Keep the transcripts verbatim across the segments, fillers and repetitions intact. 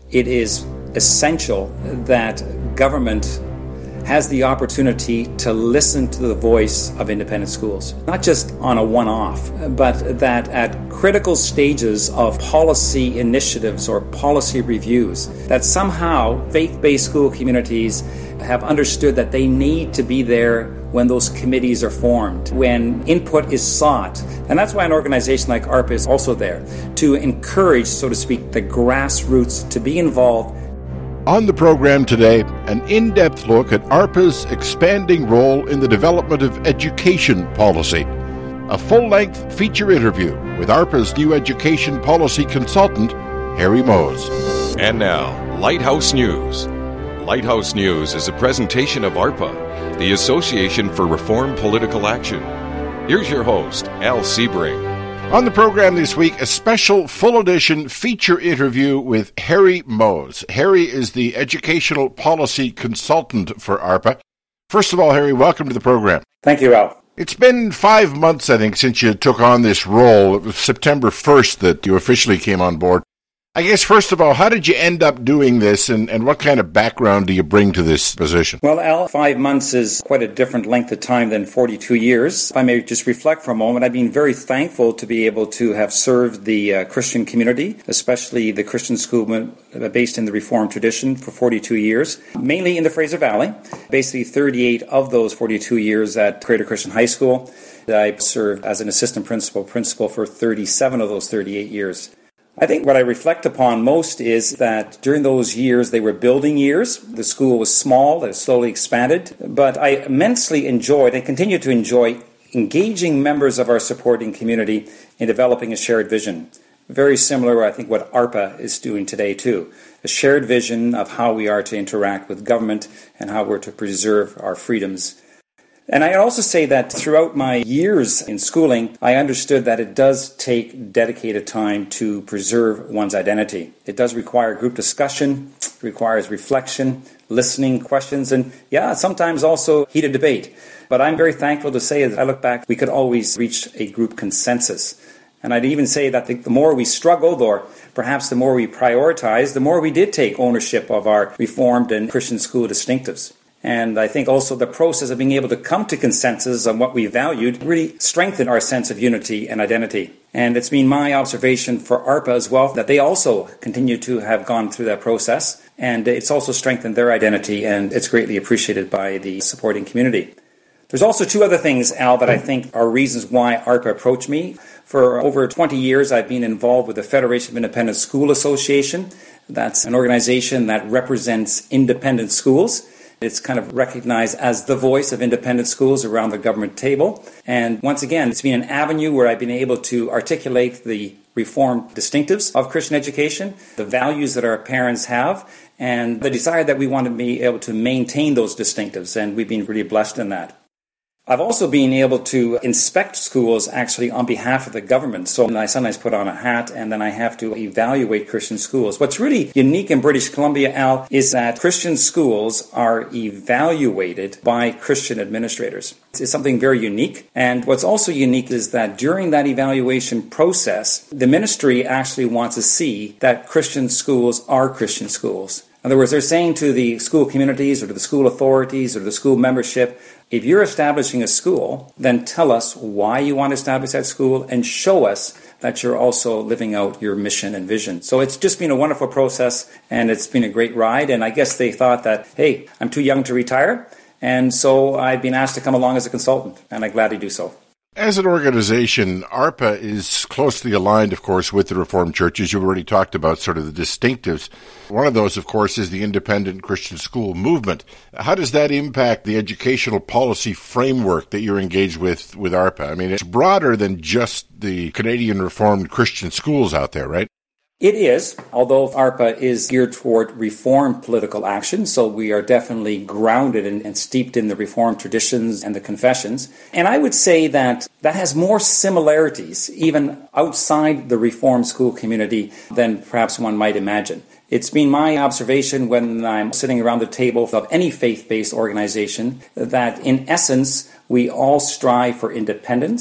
it is essential that government has the opportunity to listen to the voice of independent schools, not just on a one-off, but that at critical stages of policy initiatives or policy reviews, that somehow faith-based school communities have understood that they need to be there when those committees are formed, when input is sought. And that's why an organization like ARPA is also there, to encourage, so to speak, the grassroots to be involved. On the program today, an in-depth look at ARPA's expanding role in the development of education policy. A full-length feature interview with ARPA's new education policy consultant, Harry Mose. And now, Lighthouse News. Lighthouse News is a presentation of ARPA, the Association for Reform Political Action. Here's your host, Al Sebring. On the program this week, a special full edition feature interview with Harry Mose. Harry is the educational policy consultant for ARPA. First of all, Harry, welcome to the program. Thank you, Al. It's been five months, I think, since you took on this role. It was September first that you officially came on board. I guess, first of all, how did you end up doing this, and, and what kind of background do you bring to this position? Well, Al, five months is quite a different length of time than forty-two years. If I may just reflect for a moment, I've been very thankful to be able to have served the uh, Christian community, especially the Christian school based in the Reformed tradition, for forty-two years, mainly in the Fraser Valley. Basically, thirty-eight of those forty-two years at Creator Christian High School. I served as an assistant principal, principal for thirty-seven of those thirty-eight years. I think what I reflect upon most is that during those years, they were building years. The school was small, it slowly expanded, but I immensely enjoyed and continue to enjoy engaging members of our supporting community in developing a shared vision. Very similar, I think, what ARPA is doing today too. A shared vision of how we are to interact with government and how we're to preserve our freedoms. And I also say that throughout my years in schooling, I understood that it does take dedicated time to preserve one's identity. It does require group discussion, it requires reflection, listening, questions, and yeah, sometimes also heated debate. But I'm very thankful to say, as I look back, we could always reach a group consensus. And I'd even say that the, the more we struggled, or perhaps the more we prioritized, the more we did take ownership of our Reformed and Christian school distinctives. And I think also the process of being able to come to consensus on what we valued really strengthened our sense of unity and identity. And it's been my observation for ARPA as well that they also continue to have gone through that process. And it's also strengthened their identity, and it's greatly appreciated by the supporting community. There's also two other things, Al, that I think are reasons why ARPA approached me. For over twenty years, I've been involved with the Federation of Independent School Association. That's an organization that represents independent schools. It's kind of recognized as the voice of independent schools around the government table. And once again, it's been an avenue where I've been able to articulate the Reformed distinctives of Christian education, the values that our parents have, and the desire that we want to be able to maintain those distinctives. And we've been really blessed in that. I've also been able to inspect schools actually on behalf of the government. So I sometimes put on a hat and then I have to evaluate Christian schools. What's really unique in British Columbia, Al, is that Christian schools are evaluated by Christian administrators. It's something very unique. And what's also unique is that during that evaluation process, the ministry actually wants to see that Christian schools are Christian schools. In other words, they're saying to the school communities or to the school authorities or to the school membership, if you're establishing a school, then tell us why you want to establish that school and show us that you're also living out your mission and vision. So it's just been a wonderful process, and it's been a great ride. And I guess they thought that, hey, I'm too young to retire, and so I've been asked to come along as a consultant, and I'm glad to do so. As an organization, ARPA is closely aligned, of course, with the Reformed churches. You've already talked about sort of the distinctives. One of those, of course, is the independent Christian school movement. How does that impact the educational policy framework that you're engaged with with ARPA? I mean, it's broader than just the Canadian Reformed Christian schools out there, right? It is, although ARPA is geared toward reform political action, so we are definitely grounded and, and steeped in the reform traditions and the confessions. And I would say that that has more similarities, even outside the reform school community, than perhaps one might imagine. It's been my observation when I'm sitting around the table of any faith-based organization that, in essence, we all strive for independence,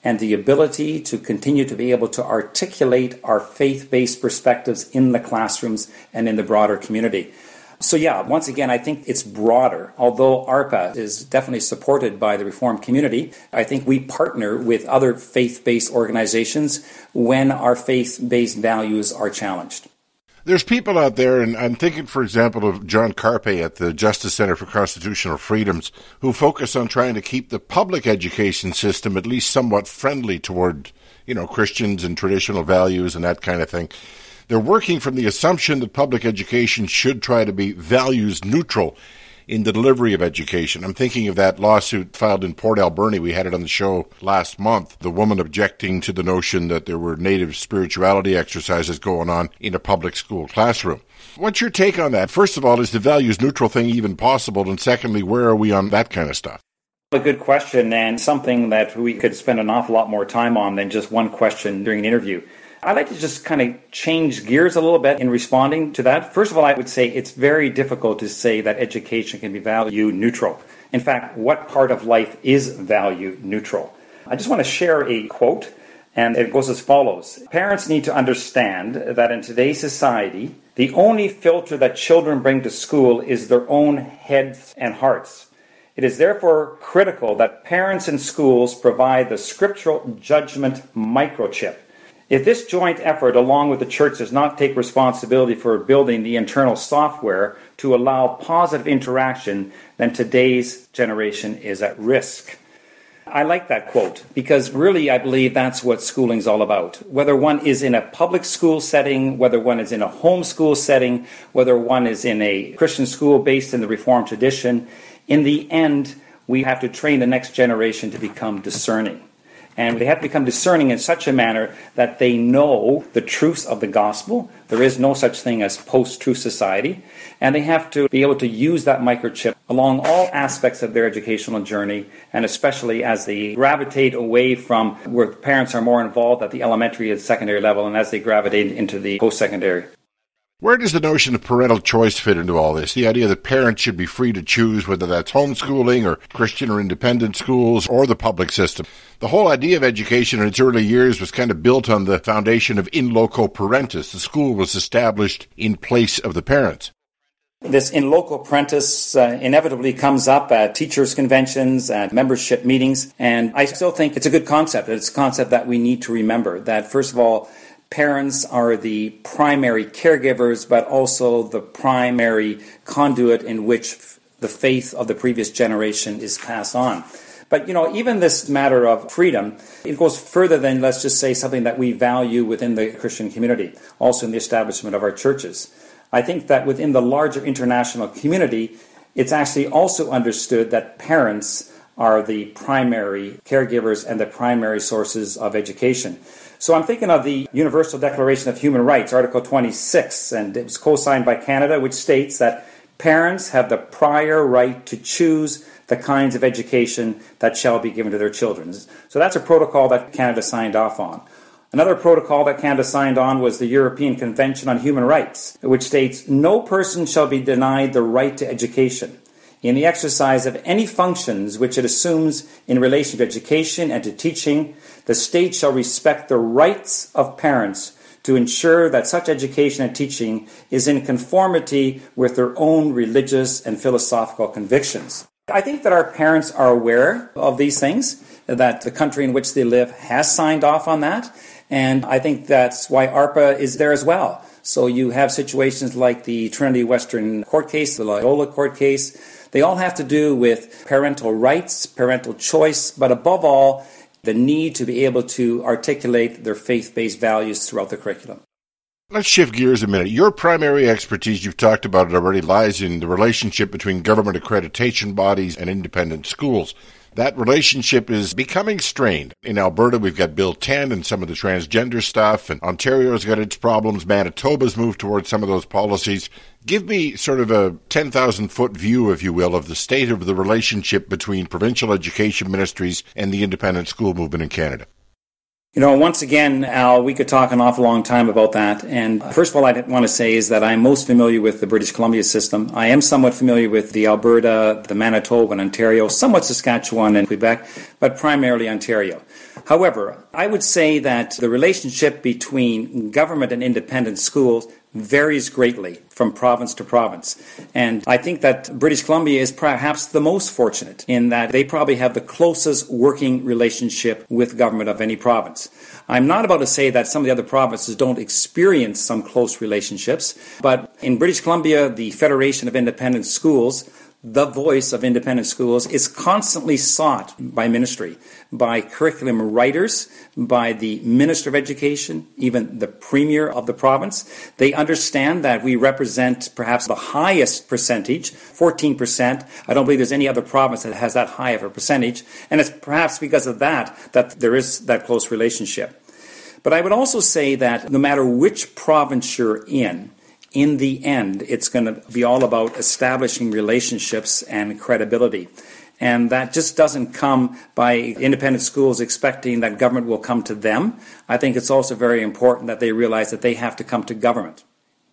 and the ability to continue to be able to articulate our faith-based perspectives in the classrooms and in the broader community. So yeah, once again, I think it's broader. Although ARPA is definitely supported by the Reformed community, I think we partner with other faith-based organizations when our faith-based values are challenged. There's people out there, and I'm thinking, for example, of John Carpe at the Justice Center for Constitutional Freedoms, who focus on trying to keep the public education system at least somewhat friendly toward, you know, Christians and traditional values and that kind of thing. They're working from the assumption that public education should try to be values neutral in the delivery of education. I'm thinking of that lawsuit filed in Port Alberni. We had it on the show last month. The woman objecting to the notion that there were native spirituality exercises going on in a public school classroom. What's your take on that? First of all, is the values neutral thing even possible? And secondly, where are we on that kind of stuff? A good question, and something that we could spend an awful lot more time on than just one question during an interview. I'd like to just kind of change gears a little bit in responding to that. First of all, I would say it's very difficult to say that education can be value neutral. In fact, what part of life is value neutral? I just want to share a quote, and it goes as follows. Parents need to understand that in today's society, the only filter that children bring to school is their own heads and hearts. It is therefore critical that parents and schools provide the scriptural judgment microchip. If this joint effort, along with the church, does not take responsibility for building the internal software to allow positive interaction, then today's generation is at risk. I like that quote because really I believe that's what schooling is all about. Whether one is in a public school setting, whether one is in a homeschool setting, whether one is in a Christian school based in the Reformed tradition, in the end, we have to train the next generation to become discerning. And they have to become discerning in such a manner that they know the truths of the gospel. There is no such thing as post-truth society. And they have to be able to use that microchip along all aspects of their educational journey, and especially as they gravitate away from where parents are more involved at the elementary and secondary level, and as they gravitate into the post-secondary. Where does the notion of parental choice fit into all this? The idea that parents should be free to choose whether that's homeschooling or Christian or independent schools or the public system. The whole idea of education in its early years was kind of built on the foundation of in loco parentis. The school was established in place of the parents. This in loco parentis uh, inevitably comes up at teachers' conventions, at membership meetings, and I still think it's a good concept. It's a concept that we need to remember, that first of all, parents are the primary caregivers, but also the primary conduit in which the faith of the previous generation is passed on. But, you know, even this matter of freedom, it goes further than, let's just say, something that we value within the Christian community, also in the establishment of our churches. I think that within the larger international community, it's actually also understood that parents are the primary caregivers and the primary sources of education. So I'm thinking of the Universal Declaration of Human Rights, Article twenty-six, and it was co-signed by Canada, which states that parents have the prior right to choose the kinds of education that shall be given to their children. So that's a protocol that Canada signed off on. Another protocol that Canada signed on was the European Convention on Human Rights, which states, no person shall be denied the right to education in the exercise of any functions which it assumes in relation to education and to teaching. The state shall respect the rights of parents to ensure that such education and teaching is in conformity with their own religious and philosophical convictions. I think that our parents are aware of these things, that the country in which they live has signed off on that, and I think that's why ARPA is there as well. So you have situations like the Trinity Western court case, the Loyola court case. They all have to do with parental rights, parental choice, but above all, the need to be able to articulate their faith-based values throughout the curriculum. Let's shift gears a minute. Your primary expertise, you've talked about it already, lies in the relationship between government accreditation bodies and independent schools. That relationship is becoming strained. In Alberta, we've got Bill ten and some of the transgender stuff, and Ontario's got its problems. Manitoba's moved towards some of those policies. Give me sort of a ten thousand foot view, if you will, of the state of the relationship between provincial education ministries and the independent school movement in Canada. You know, once again, Al, we could talk an awful long time about that. And first of all, I want to say is that I'm most familiar with the British Columbia system. I am somewhat familiar with the Alberta, the Manitoba, and Ontario, somewhat Saskatchewan and Quebec, but primarily Ontario. However, I would say that the relationship between government and independent schools varies greatly from province to province. And I think that British Columbia is perhaps the most fortunate in that they probably have the closest working relationship with government of any province. I'm not about to say that some of the other provinces don't experience some close relationships, but in British Columbia, the Federation of Independent Schools, the voice of independent schools, is constantly sought by ministry, by curriculum writers, by the Minister of Education, even the Premier of the province. They understand that we represent perhaps the highest percentage, fourteen percent. I don't believe there's any other province that has that high of a percentage, and it's perhaps because of that that there is that close relationship. But I would also say that no matter which province you're in, in the end, it's going to be all about establishing relationships and credibility. And that just doesn't come by independent schools expecting that government will come to them. I think it's also very important that they realize that they have to come to government.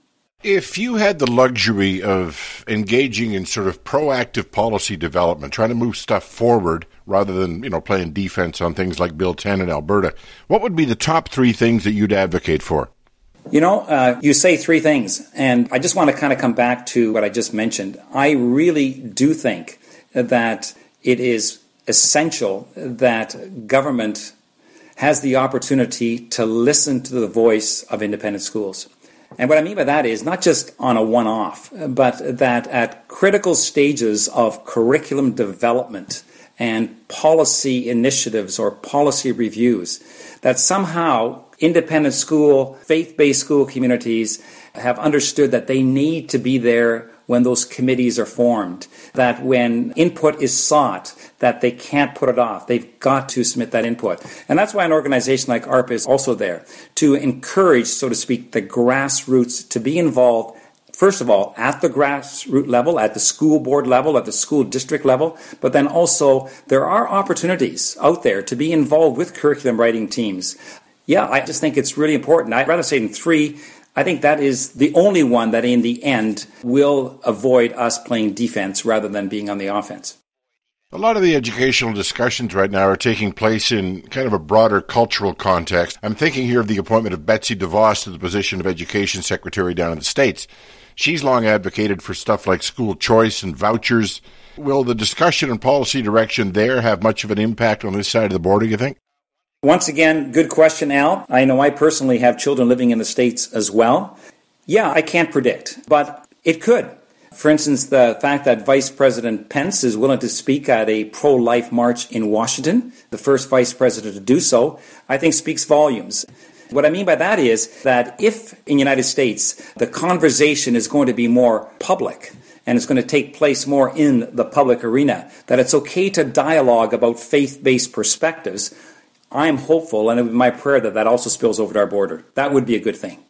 If you had the luxury of engaging in sort of proactive policy development, trying to move stuff forward rather than, you know, playing defense on things like Bill ten in Alberta, what would be the top three things that you'd advocate for? You know, uh, you say three things, and I just want to kind of come back to what I just mentioned. I really do think that it is essential that government has the opportunity to listen to the voice of independent schools. And what I mean by that is not just on a one-off, but that at critical stages of curriculum development and policy initiatives or policy reviews, that somehow independent school, faith-based school communities have understood that they need to be there when those committees are formed, that when input is sought, that they can't put it off. They've got to submit that input. And that's why an organization like ARPA is also there, to encourage, so to speak, the grassroots to be involved, first of all, at the grassroots level, at the school board level, at the school district level, but then also there are opportunities out there to be involved with curriculum writing teams. Yeah, I just think it's really important. I'd rather say in three, I think that is the only one that in the end will avoid us playing defense rather than being on the offense. A lot of the educational discussions right now are taking place in kind of a broader cultural context. I'm thinking here of the appointment of Betsy DeVos to the position of Education Secretary down in the States. She's long advocated for stuff like school choice and vouchers. Will the discussion and policy direction there have much of an impact on this side of the border, you think? Once again, good question, Al. I know I personally have children living in the States as well. Yeah, I can't predict, but it could. For instance, the fact that Vice President Pence is willing to speak at a pro-life march in Washington, the first vice president to do so, I think speaks volumes. What I mean by that is that if in the United States the conversation is going to be more public and it's going to take place more in the public arena, that it's okay to dialogue about faith-based perspectives, I'm hopeful, and it would be my prayer that that also spills over to our border. That would be a good thing.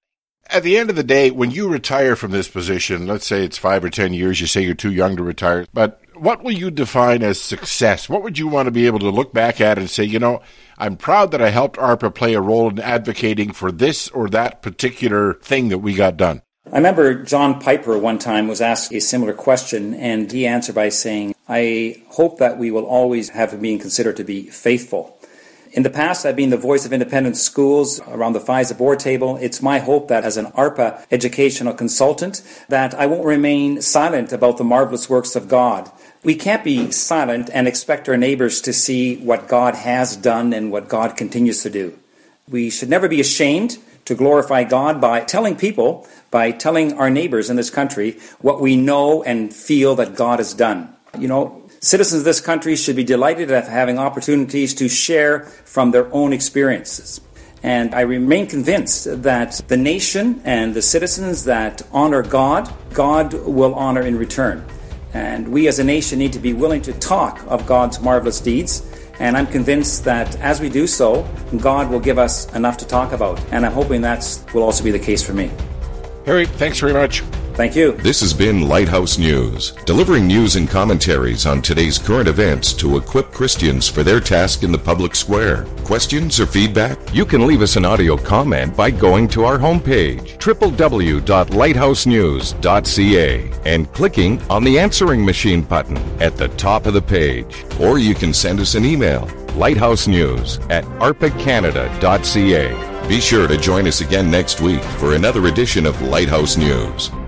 At the end of the day, when you retire from this position, let's say it's five or ten years, you say you're too young to retire, but what will you define as success? What would you want to be able to look back at and say, you know, I'm proud that I helped ARPA play a role in advocating for this or that particular thing that we got done? I remember John Piper one time was asked a similar question, and he answered by saying, I hope that we will always have been considered to be faithful. In the past, I've been the voice of independent schools around the FISA board table. It's my hope that as an ARPA educational consultant, that I won't remain silent about the marvelous works of God. We can't be silent and expect our neighbors to see what God has done and what God continues to do. We should never be ashamed to glorify God by telling people, by telling our neighbors in this country what we know and feel that God has done. You know, citizens of this country should be delighted at having opportunities to share from their own experiences. And I remain convinced that the nation and the citizens that honor God, God will honor in return. And we as a nation need to be willing to talk of God's marvelous deeds. And I'm convinced that as we do so, God will give us enough to talk about. And I'm hoping that will also be the case for me. Harry, thanks very much. Thank you. This has been Lighthouse News, delivering news and commentaries on today's current events to equip Christians for their task in the public square. Questions or feedback? You can leave us an audio comment by going to our homepage, w w w dot lighthouse news dot c a, and clicking on the answering machine button at the top of the page. Or you can send us an email, Lighthouse News at arpa canada dot c a. Be sure to join us again next week for another edition of Lighthouse News.